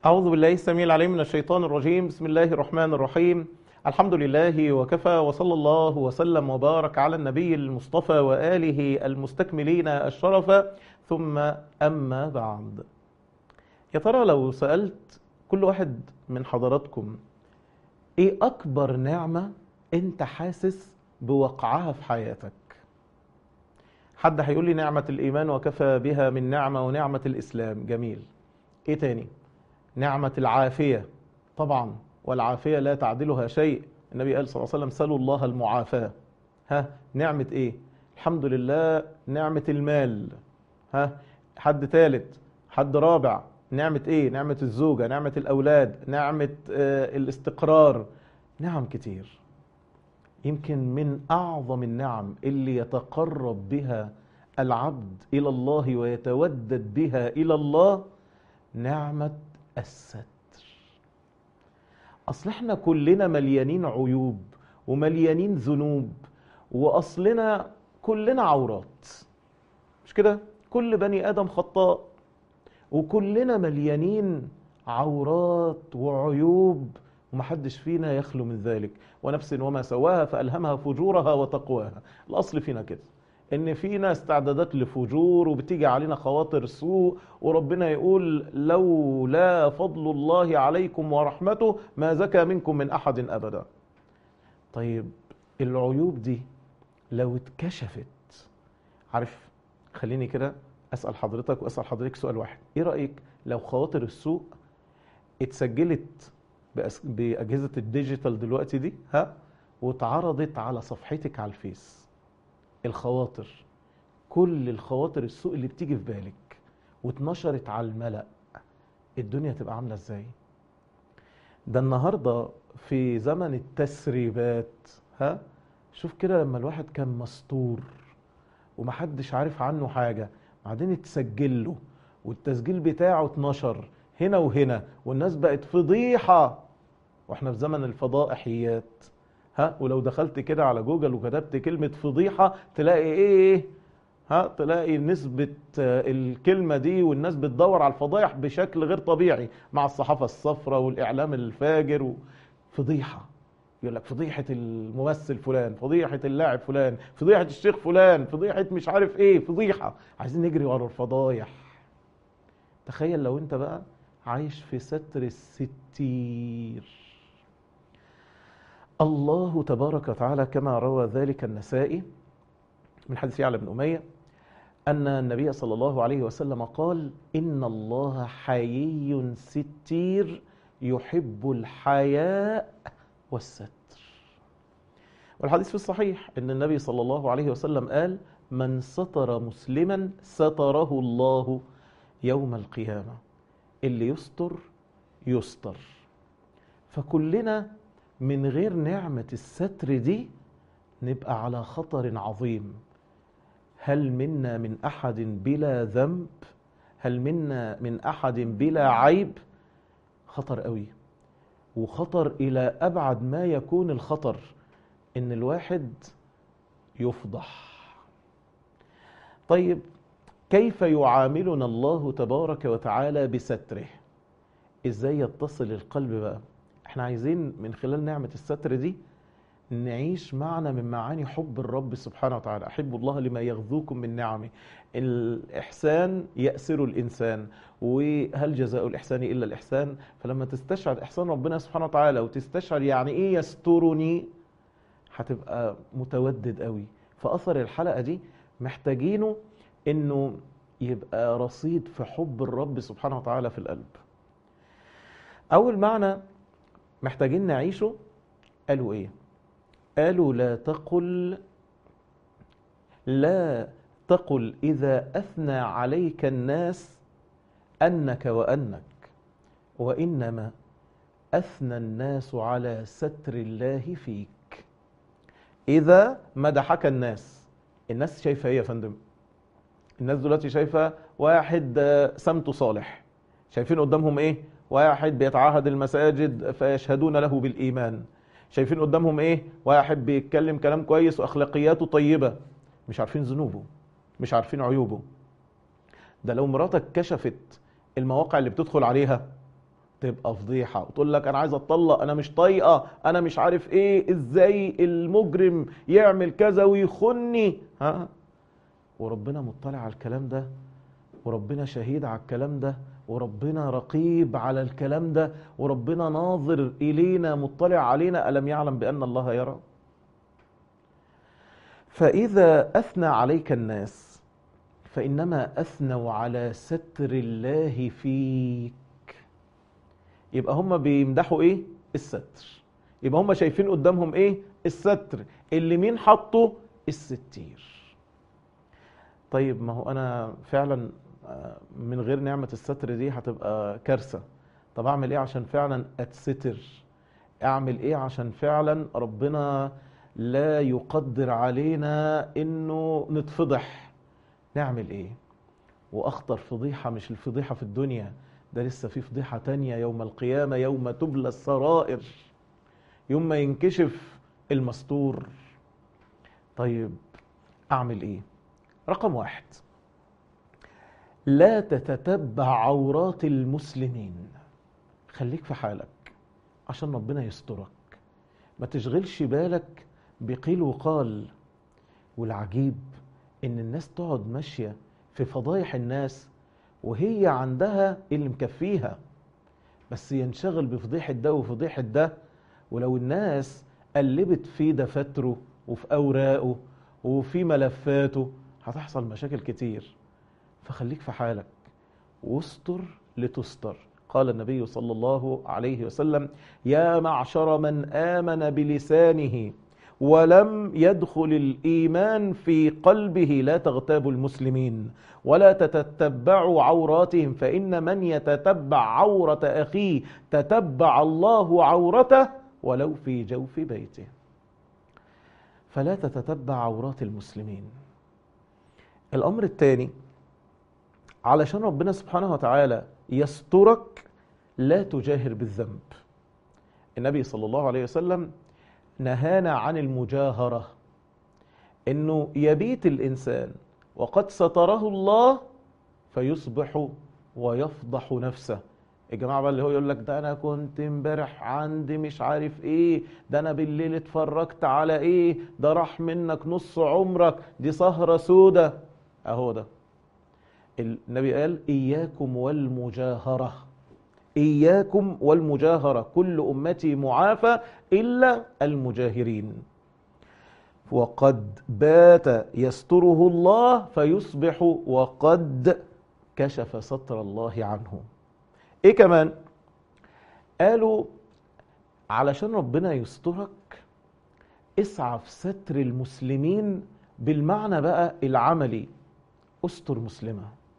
أعوذ بالله السميع العليم من الشيطان الرجيم. بسم الله الرحمن الرحيم. الحمد لله وكفى، وصلى الله وسلم وبارك على النبي المصطفى وآله المستكملين الشرف، ثم أما بعد. يا ترى لو سألت كل واحد من حضراتكم إيه أكبر نعمة أنت حاسس بوقعها في حياتك؟ حد هيقول لي نعمة الإيمان وكفى بها من نعمة، ونعمة الإسلام. جميل. إيه تاني؟ نعمة العافية طبعا، والعافية لا تعدلها شيء. النبي قال صلى الله عليه وسلم: سلوا الله المعافاة. نعمة ايه؟ الحمد لله نعمة المال. حد ثالث، حد رابع، نعمة ايه؟ نعمة الزوجة، نعمة الأولاد، نعمة الاستقرار. نعم كتير. يمكن من أعظم النعم اللي يتقرب بها العبد إلى الله ويتودد بها إلى الله نعمة الستر. اصل احنا كلنا مليانين عيوب ومليانين ذنوب، واصلنا كلنا عورات، مش كده؟ كل بني ادم خطاء، وكلنا مليانين عورات وعيوب، ومحدش فينا يخلو من ذلك. ونفس وما سواها فألهمها فجورها وتقواها. الاصل فينا كده، ان فينا استعدادات لفجور، وبتيجي علينا خواطر سوء، وربنا يقول: لولا فضل الله عليكم ورحمته ما زكى منكم من احد ابدا. طيب العيوب دي لو اتكشفت، عارف، خليني كده اسال حضرتك واسال حضرتك سؤال واحد: ايه رايك لو خواطر السوء اتسجلت باجهزه الديجيتال دلوقتي دي، واتعرضت على صفحتك على الفيس؟ الخواطر، كل الخواطر السوء اللي بتيجي في بالك، واتنشرت على الملأ، الدنيا تبقى عاملة ازاي؟ ده النهاردة في زمن التسريبات. شوف كده، لما الواحد كان مستور ومحدش عارف عنه حاجة، بعدين اتسجل له، والتسجيل بتاعه اتنشر هنا وهنا، والناس بقت فضيحة. واحنا في زمن الفضائحيات. ولو دخلت كده على جوجل وكتبت كلمة فضيحة تلاقي ايه؟ تلاقي نسبة الكلمة دي، والناس بتدور على الفضائح بشكل غير طبيعي، مع الصحافة الصفراء والإعلام الفاجر. فضيحة، يقول لك فضيحة الممثل فلان، فضيحة اللاعب فلان، فضيحة الشيخ فلان، فضيحة مش عارف ايه، فضيحة. عايزين نجري ورا الفضايح. تخيل لو انت بقى عايش في ستر الستير. الله تبارك وتعالى كما روى ذلك النسائي من حديث يعلى بن أمية أن النبي صلى الله عليه وسلم قال: إن الله حيي ستير يحب الحياء والستر. والحديث في الصحيح أن النبي صلى الله عليه وسلم قال: من ستر مسلما ستره الله يوم القيامة. اللي يستر يستر. فكلنا من غير نعمة الستر دي نبقى على خطر عظيم. هل منا من أحد بلا ذنب؟ هل منا من أحد بلا عيب؟ خطر قوي، وخطر إلى أبعد ما يكون الخطر، إن الواحد يفضح. طيب كيف يعاملنا الله تبارك وتعالى بستره؟ إزاي يتصل القلب بقى؟ احنا عايزين من خلال نعمة الستر دي نعيش معنى من معاني حب الرب سبحانه وتعالى. أحب الله لما يغذوكم من نعمه. الإحسان يأسر الإنسان، وهل جزاء الإحسان إلا الإحسان؟ فلما تستشعر إحسان ربنا سبحانه وتعالى، وتستشعر يعني إيه يسترني، هتبقى متودد قوي. فأثر الحلقة دي محتاجينه إنه يبقى رصيد في حب الرب سبحانه وتعالى في القلب. أول معنى محتاجين نعيشه قالوا إيه؟ قالوا: لا تقل إذا أثنى عليك الناس أنك وأنك، وإنما أثنى الناس على ستر الله فيك. إذا مدحك الناس شايفة إيه يا فندم؟ الناس دلوقتي شايفة واحد سمته صالح، شايفين قدامهم إيه؟ واحد بيتعاهد المساجد فيشهدون له بالإيمان. شايفين قدامهم ايه؟ واحد بيتكلم كلام كويس واخلاقياته طيبة، مش عارفين ذنوبه، مش عارفين عيوبه. ده لو مراتك كشفت المواقع اللي بتدخل عليها تبقى فضيحة، وتقول لك انا عايز اتطلق، انا مش طايقة، انا مش عارف ايه، ازاي المجرم يعمل كذا ويخني. ها، وربنا مطلع على الكلام ده، وربنا شهيد على الكلام ده، وربنا رقيب على الكلام ده، وربنا ناظر إلينا مطلع علينا. ألم يعلم بأن الله يرى؟ فإذا أثنى عليك الناس فإنما أثنوا على ستر الله فيك. يبقى هم بيمدحوا إيه؟ الستر. يبقى هم شايفين قدامهم إيه؟ الستر اللي مين حطه؟ الستير. طيب ما هو أنا فعلا من غير نعمة الستر دي هتبقى كارثة. طب أعمل إيه عشان فعلا أتستر؟ أعمل إيه عشان فعلا ربنا لا يقدر علينا إنه نتفضح؟ نعمل إيه؟ وأخطر فضيحة مش الفضيحة في الدنيا، ده لسه في فضيحة تانية يوم القيامة، يوم تبلى السرائر، يوم ما ينكشف المستور. طيب أعمل إيه؟ رقم 1، لا تتتبع عورات المسلمين. خليك في حالك عشان ربنا يسترك، ما تشغلش بالك بقيل وقال. والعجيب ان الناس تقعد ماشية في فضايح الناس وهي عندها اللي مكفيها، بس ينشغل بفضيحة ده وفضيحة ده. ولو الناس قلبت في دفاتره وفي أوراقه وفي ملفاته هتحصل مشاكل كتير. فخليك في حالك واستر لتستر. قال النبي صلى الله عليه وسلم: يا معشر من آمن بلسانه ولم يدخل الإيمان في قلبه لا تغتابوا المسلمين ولا تتبعوا عوراتهم، فإن من يتتبع عورة أخيه تتبع الله عورته ولو في جوف بيته. فلا تتتبع عورات المسلمين. الأمر الثاني، علشان ربنا سبحانه وتعالى يسترك لا تجاهر بالذنب. النبي صلى الله عليه وسلم نهانا عن المجاهرة، انه يبيت الانسان وقد ستره الله فيصبح ويفضح نفسه. الجماعة بقى اللي هو يقول لك ده انا كنت امبارح عندي مش عارف ايه، ده انا بالليل اتفرجت على ايه، ده راح منك نص عمرك، دي سهرة سودة. اهو ده النبي قال: إياكم والمجاهرة، إياكم والمجاهرة، كل أمتي معافى إلا المجاهرين. وقد بات يستره الله فيصبح وقد كشف ستر الله عنه. إيه كمان؟ قالوا علشان ربنا يسترك اسعى في ستر المسلمين بالمعنى بقى العملي. استر مسلمة،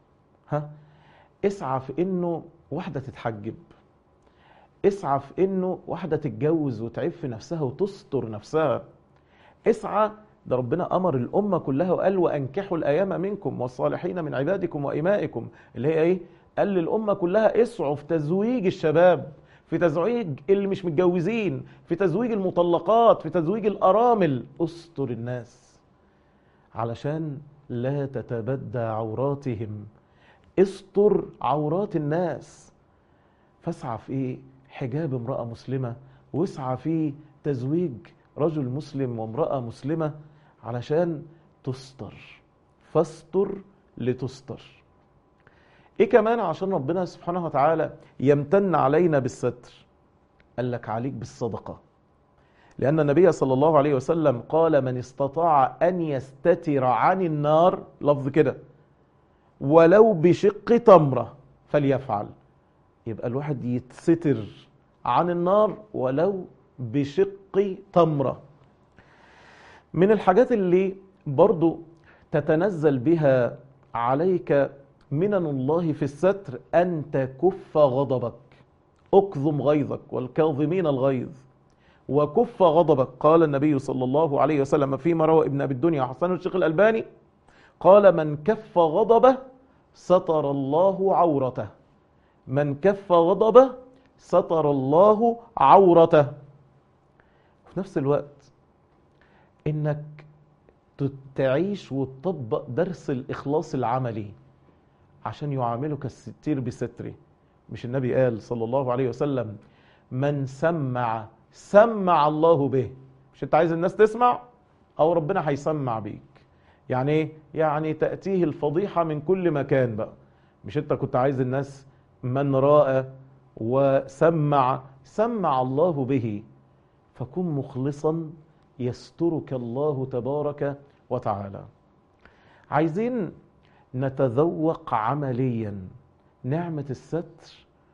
اسعى في انه واحدة تتحجب، اسعى في انه واحدة تتجوز وتعيب في نفسها وتستر نفسها. اسعى، ده ربنا امر الامة كلها وقال: وانكحوا الايام منكم والصالحين من عبادكم وامائكم، اللي هي ايه؟ قال للامة كلها اسعوا في تزويج الشباب، في تزويج اللي مش متجوزين، في تزويج المطلقات، في تزويج الارامل. استر الناس علشان لا تتبدى عوراتهم. استر عورات الناس. فاسعى في ايه؟ حجاب امرأة مسلمة، واسعى في تزويج رجل مسلم وامرأة مسلمة علشان تستر. فاستر لتستر. ايه كمان عشان ربنا سبحانه وتعالى يمتن علينا بالستر؟ قال لك عليك بالصدقة، لأن النبي صلى الله عليه وسلم قال: من استطاع أن يستتر عن النار، لفظ كده، ولو بشق تمرة فليفعل. يبقى الواحد يتستر عن النار ولو بشق تمرة. من الحاجات اللي برضو تتنزل بها عليك منن الله في الستر أن تكف غضبك. اكظم غيظك والكاظمين الغيظ وكف غضبك. قال النبي صلى الله عليه وسلم فيما روى ابن أبي الدنيا وحسنه الشيخ الألباني، قال: من كف غضبه ستر الله عورته. من كف غضبه ستر الله عورته. في نفس الوقت انك تعيش وتطبق درس الإخلاص العملي عشان يعاملك الستير بستره. مش النبي قال صلى الله عليه وسلم من سمع الله به؟ مش انت عايز الناس تسمع؟ او ربنا هيسمع بيك. يعني ايه؟ يعني تأتيه الفضيحة من كل مكان بقى. مش انت كنت عايز الناس من رأى سمع الله به، فكن مخلصا يسترك الله تبارك وتعالى. عايزين نتذوق عمليا نعمة الستر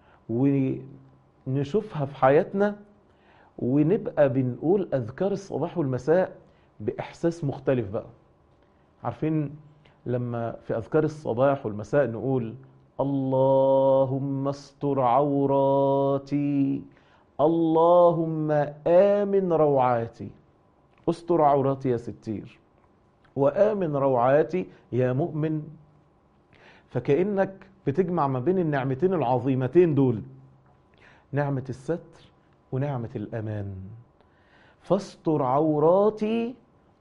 ونشوفها في حياتنا، ونبقى بنقول أذكار الصباح والمساء بإحساس مختلف بقى. عارفين لما في أذكار الصباح والمساء نقول اللهم استر عوراتي، اللهم آمن روعاتي. استر عوراتي يا ستير، وآمن روعاتي يا مؤمن. فكأنك بتجمع ما بين النعمتين العظيمتين دول، نعمة الستر ونعمة الأمان. فاستر عوراتي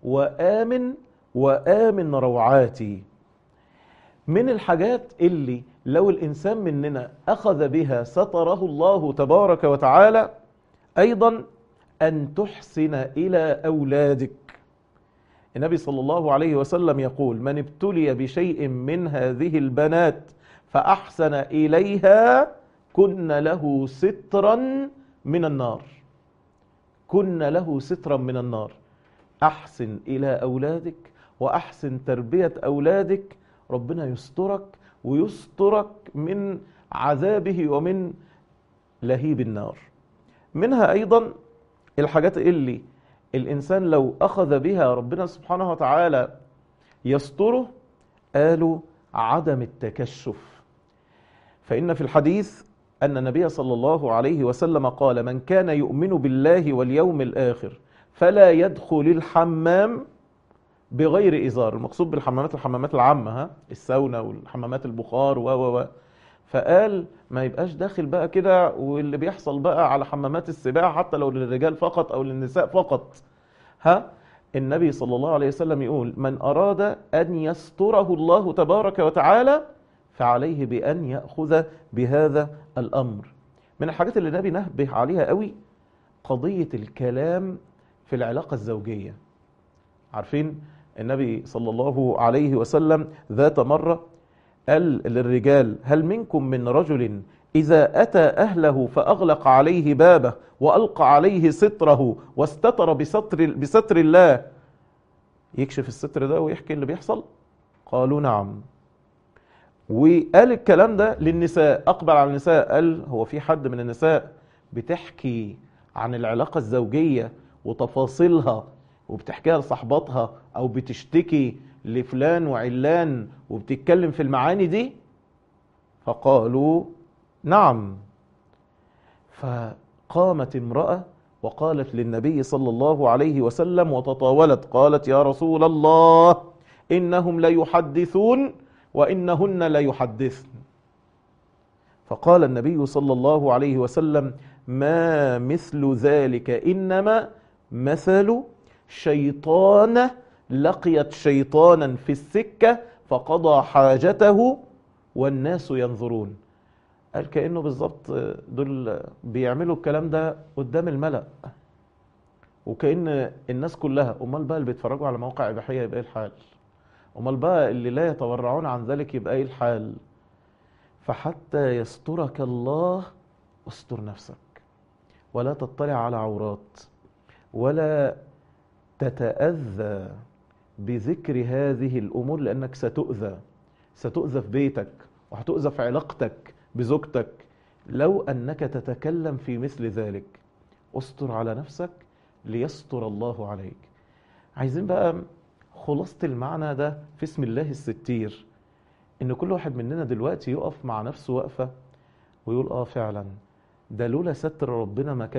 وآمن روعاتي. من الحاجات اللي لو الإنسان مننا أخذ بها ستره الله تبارك وتعالى أيضا أن تحسن إلى أولادك. النبي صلى الله عليه وسلم يقول من ابتلي بشيء من هذه البنات فأحسن إليها كن له سترا من النار. كن له سترا من النار. أحسن إلى أولادك وأحسن تربية أولادك، ربنا يسترك ويسترك من عذابه ومن لهيب النار. منها أيضا الحاجات اللي الإنسان لو أخذ بها ربنا سبحانه وتعالى يستره، قالوا عدم التكشف. فإن في الحديث أن النبي صلى الله عليه وسلم قال من كان يؤمن بالله واليوم الآخر فلا يدخل الحمام بغير إزار. المقصود بالحمامات الحمامات العامة، الساونا والحمامات البخار فقال ما يبقاش داخل بقى كده واللي بيحصل بقى على حمامات السباحة حتى لو للرجال فقط أو للنساء فقط. النبي صلى الله عليه وسلم يقول من أراد أن يستره الله تبارك وتعالى فعليه بأن يأخذ بهذا الأمر. من الحاجات اللي النبي نبه عليها قوي قضية الكلام في العلاقة الزوجية. عارفين النبي صلى الله عليه وسلم ذات مرة قال للرجال هل منكم من رجل إذا أتى أهله فأغلق عليه بابه وألقى عليه ستره واستتر بستر الله يكشف الستر ده ويحكي اللي بيحصل؟ قالوا نعم. وقال الكلام ده للنساء، أقبل على النساء قال هو في حد من النساء بتحكي عن العلاقة الزوجية وتفاصيلها وبتحكيها لصحباتها أو بتشتكي لفلان وعلان وبتتكلم في المعاني دي؟ فقالوا نعم. فقامت امرأة وقالت للنبي صلى الله عليه وسلم وتطاولت قالت يا رسول الله إنهم ليحدثون وإنهن ليحدثن. فقال النبي صلى الله عليه وسلم ما مثل ذلك إنما مثل شيطان لقيت شيطانا في السكة فقضى حاجته والناس ينظرون. قال كأنه بالظبط دول بيعملوا الكلام ده قدام الملأ وكأن الناس كلها. أمال بقى اللي بيتفرجوا على مواقع إباحية يبقى إيه الحال؟ أمال بقى اللي لا يتورعون عن ذلك يبقى إيه الحال؟ فحتى يسترك الله استر نفسك ولا تطلع على عورات ولا تتأذى بذكر هذه الأمور لأنك ستؤذى في بيتك وهتؤذى في علاقتك بزوجتك لو أنك تتكلم في مثل ذلك. استر على نفسك ليستر الله عليك. عايزين بقى خلاصة المعنى ده في اسم الله الستير، إن كل واحد مننا دلوقتي يقف مع نفسه وقفة ويقول فعلا ده لولا ستر ربنا ما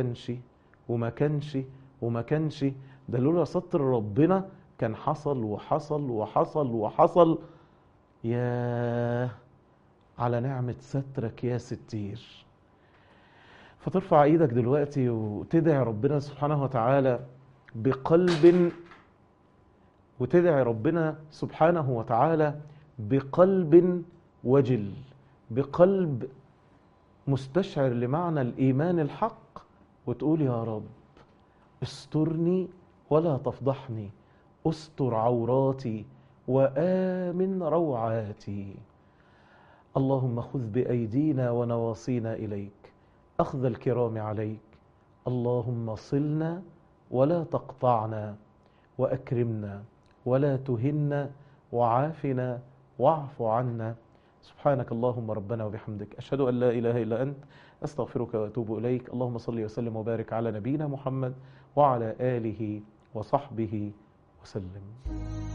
كانش ده لولا ستر ربنا كان حصل وحصل وحصل وحصل. يا على نعمة سترك يا ستير. فترفع ايدك دلوقتي وتدعي ربنا سبحانه وتعالى بقلب، وتدعي ربنا سبحانه وتعالى بقلب وجل، بقلب مستشعر لمعنى الإيمان الحق، وتقول يا رب استرني ولا تفضحني، استر عوراتي وآمن روعاتي. اللهم خذ بأيدينا ونواصينا إليك أخذ الكرام عليك. اللهم صلنا ولا تقطعنا، وأكرمنا ولا تهنا، وعافنا واعف عنا. سبحانك اللهم ربنا وبحمدك، أشهد أن لا إله إلا أنت، أستغفرك وأتوب إليك. اللهم صل وسلم وبارك على نبينا محمد وعلى آله وصحبه وسلم.